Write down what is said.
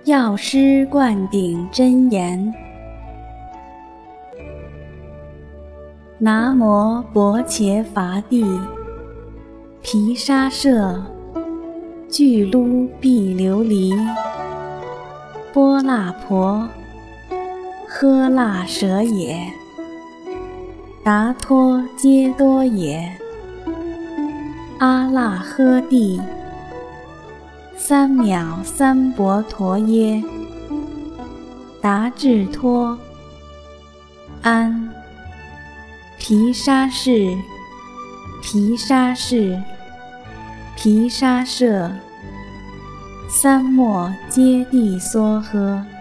药师灌顶真言。南无薄伽伐帝，毗沙舍，俱卢毕琉璃，波那婆，呵那舍也，达托揭多也，阿那呵帝，三藐三婆陀耶，达智托，安。毗沙室，毗沙室，毗沙舍，三摩揭谛娑诃。